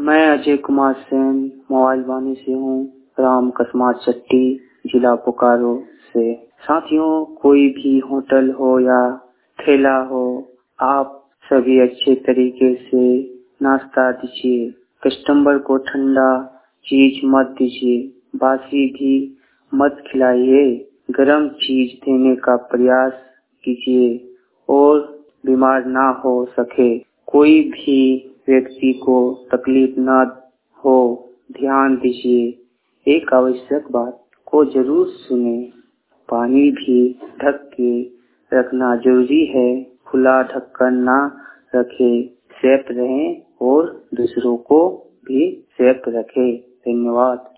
मैं अजय कुमार सेन मोबाइल वानी से हूँ, ग्राम कसमार चट्टी, जिला बोकारो से। साथियों, कोई भी होटल हो या ठेला हो, आप सभी अच्छे तरीके से नाश्ता दीजिए। कस्टमर को ठंडा चीज मत दीजिए, बासी भी मत खिलाइए। गरम चीज देने का प्रयास कीजिए और बीमार ना हो सके कोई भी व्यक्ति को तकलीफ ना हो, ध्यान दीजिए। एक आवश्यक बात को जरूर सुने, पानी भी ढक के रखना जरूरी है, खुला ढक्कन ना रखें। सेफ रहें और दूसरों को भी सेफ रखें। धन्यवाद।